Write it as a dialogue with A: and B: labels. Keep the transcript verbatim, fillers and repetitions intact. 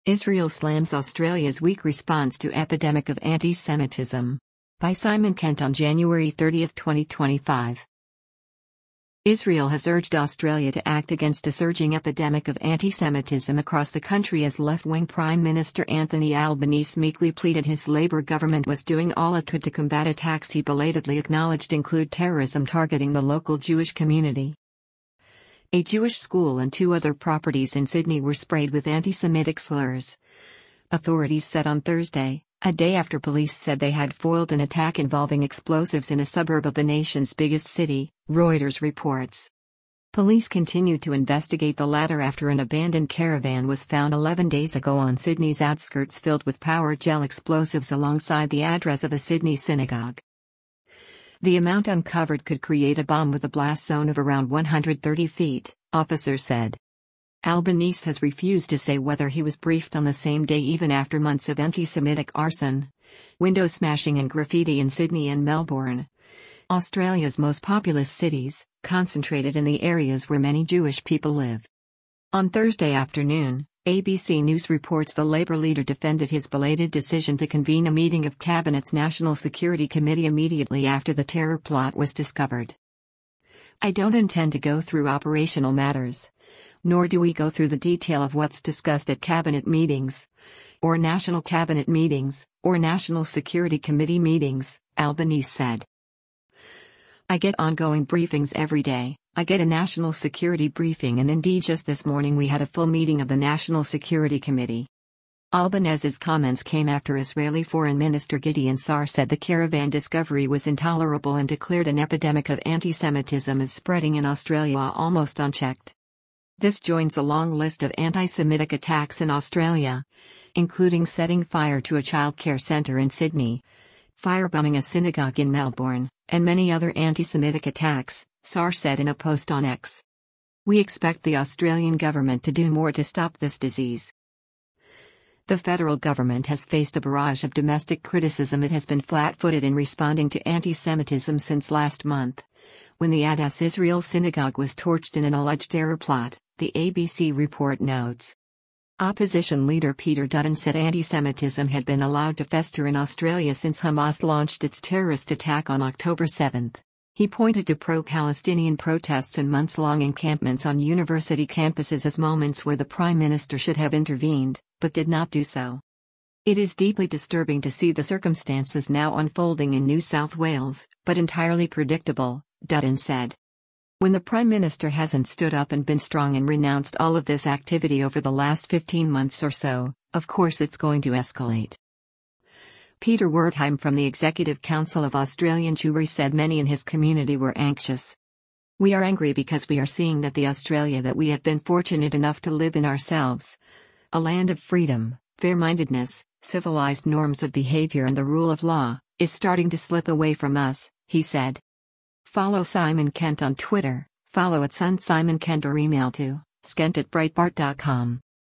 A: Israel slams Australia's weak response to epidemic of anti-Semitism. By Simon Kent on January thirtieth, twenty twenty-five. Israel has urged Australia to act against a surging epidemic of anti-Semitism across the country as left-wing Prime Minister Anthony Albanese meekly pleaded his Labour government was doing all it could to combat attacks he belatedly acknowledged include terrorism targeting the local Jewish community. A Jewish school and two other properties in Sydney were sprayed with anti-Semitic slurs. Authorities said on Thursday, a day after police said they had foiled an attack involving explosives in a suburb of the nation's biggest city, Reuters reports. Police continued to investigate the latter after an abandoned caravan was found eleven days ago on Sydney's outskirts filled with power gel explosives alongside the address of a Sydney synagogue. The amount uncovered could create a bomb with a blast zone of around one hundred thirty feet, officers said. Albanese has refused to say whether he was briefed on the same day even after months of anti-Semitic arson, window smashing and graffiti in Sydney and Melbourne, Australia's most populous cities, concentrated in the areas where many Jewish people live. On Thursday afternoon, A B C News reports the Labour leader defended his belated decision to convene a meeting of Cabinet's National Security Committee immediately after the terror plot was discovered. I don't intend to go through operational matters. Nor do we go through the detail of what's discussed at cabinet meetings, or national cabinet meetings, or national security committee meetings, Albanese said. I get ongoing briefings every day. I get a national security briefing, and indeed just this morning we had a full meeting of the National Security Committee. Albanese's comments came after Israeli Foreign Minister Gideon Sa'ar said the caravan discovery was intolerable and declared an epidemic of anti-Semitism is spreading in Australia almost unchecked. This joins a long list of anti-Semitic attacks in Australia, including setting fire to a childcare centre in Sydney, firebombing a synagogue in Melbourne, and many other anti-Semitic attacks, Sa'ar said in a post on X. We expect the Australian government to do more to stop this disease. The federal government has faced a barrage of domestic criticism. It has been flat-footed in responding to anti-Semitism since last month, when the Adass Israel synagogue was torched in an alleged terror plot, the A B C report notes. Opposition leader Peter Dutton said anti-Semitism had been allowed to fester in Australia since Hamas launched its terrorist attack on October seventh. He pointed to pro-Palestinian protests and months-long encampments on university campuses as moments where the Prime Minister should have intervened, but did not do so. It is deeply disturbing to see the circumstances now unfolding in New South Wales, but entirely predictable, Dutton said. When the Prime Minister hasn't stood up and been strong and renounced all of this activity over the last fifteen months or so, of course it's going to escalate. Peter Wertheim from the Executive Council of Australian Jewry said many in his community were anxious. We are angry because we are seeing that the Australia that we have been fortunate enough to live in ourselves, a land of freedom, fair-mindedness, civilized norms of behavior and the rule of law, is starting to slip away from us, he said. Follow Simon Kent on Twitter, follow at Son Simon Kent or email to skent at breitbart dot com.